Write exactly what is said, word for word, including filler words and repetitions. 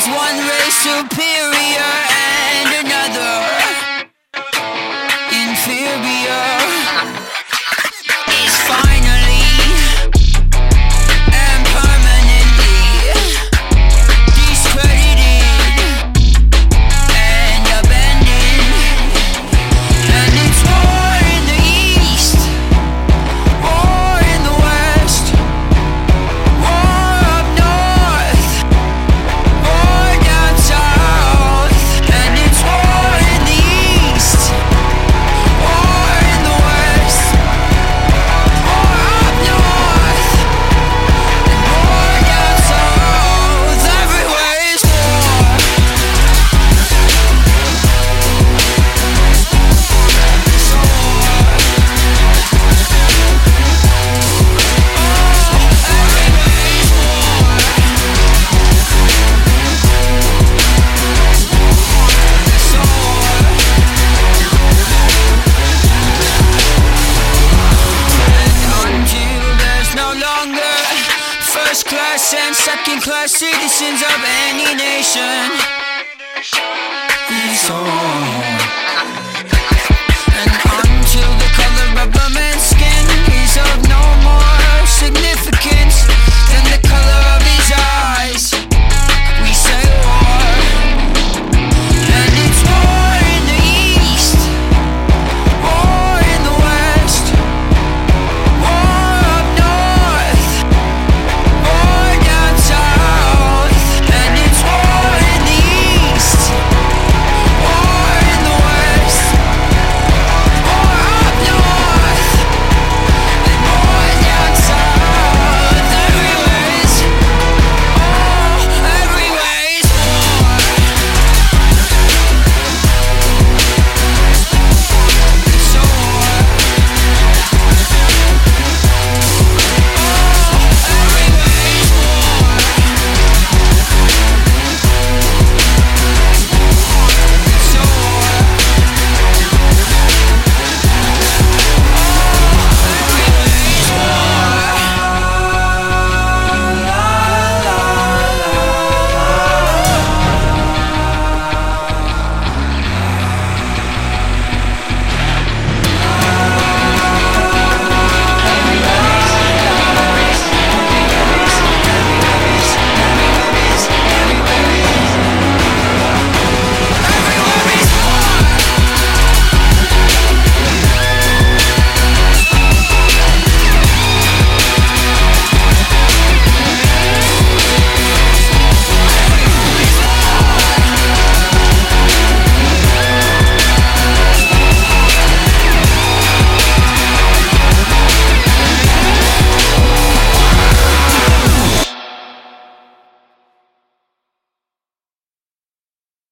There's one race superior and another inferior. It's finally and permanently discredited and abandoned. And it's war in the east, war in the west, war up north, war down south. And it's war in the east, war in the west, war up north, and war down south. Everywhere is war. Until there's no longer first class and second class citizens of any nation, it's all